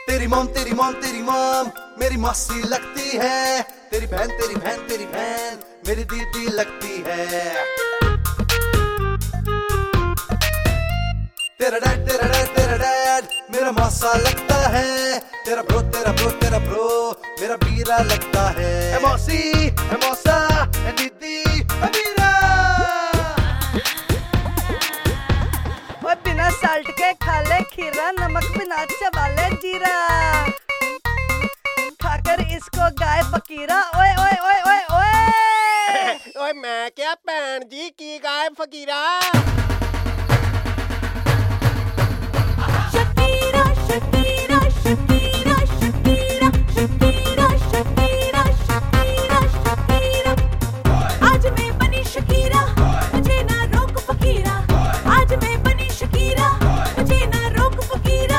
तेरी मॉम मेरी मौसी लगती है। तेरी बहन मेरी दीदी लगती है। तेरा डैड मेरा मौसा लगता है। तेरा ब्रो मेरा बीरा लगता है। ए मौसी ए मौसा ए दीदी ए बीरा। वो बिना साल्ट के खा ले खीरा, नमक बिना चबा ले जीरा, खाकर इसको गाय फकीरा। ओए ओए ओए ओए ओए ओए मैं क्या भैन जी की गाय फकीरा। Shakira Shakira Shakira Shakira Shakira Shakira Shakira Shakira. आज मैं बनी शकीरा, मुझे ना रोक फकीरा। आज मैं बनी शकीरा, मुझे ना रोक फकीरा।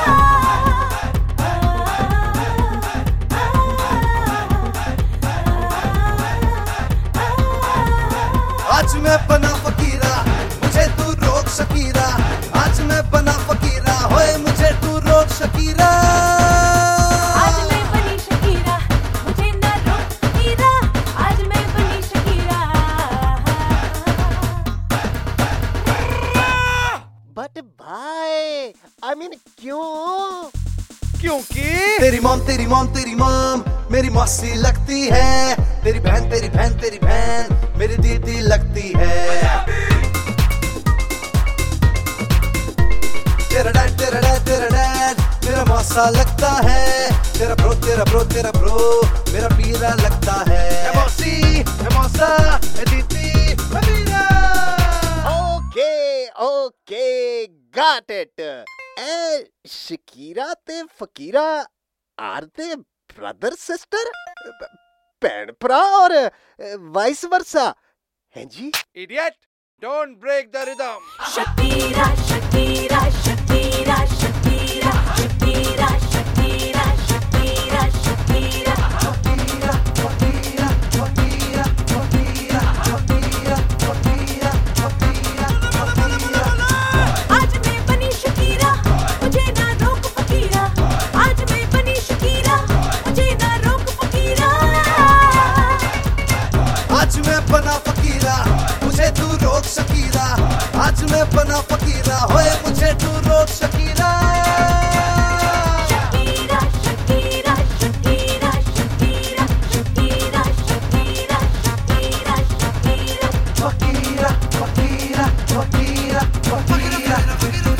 आज मैं बना फकीरा, मुझे तू रोक शकीरा। आज मैं बना फकीरा, होए मुझे तू रोक शकीरा। आज मैं बनी शकीरा, मुझे ना रोक फकीरा। आज मैं बनी शकीरा। बट भाई आई मीन क्यों? क्योंकि तेरी मॉम मेरी मौसी लगती है। तेरी बहन मेरी दीदी लगती है। तेरा डैड मेरा मौसा लगता है। तेरा ब्रो मेरा बीरा लगता है। ए मौसी ए मौसा ए दीदी ए बीरा। Okay got it. ए शकीरा ते फकीरा आर दे ब्रदर सिस्टर, भैन भरा और वाइस वर्सा हैं जी? Idiot! Don't break the rhythm. Shakira Shakira Shakira Shakira Shakira Shakira Shakira Shakira. आज मैं बनी शकीरा, मुझे ना रोक फकीरा। आज मैं बनी शकीरा, मुझे ना रोक फकीरा। आज मैं बना फकीरा, मुझे तू रोक शकीरा। आज मैं बना फकीरा, होए मुझे तू रोक Shakira. Shakira Shakira Shakira Shakira Shakira Shakira Shakira Shakira. फकीरा फकीरा फकीरा फकीरा।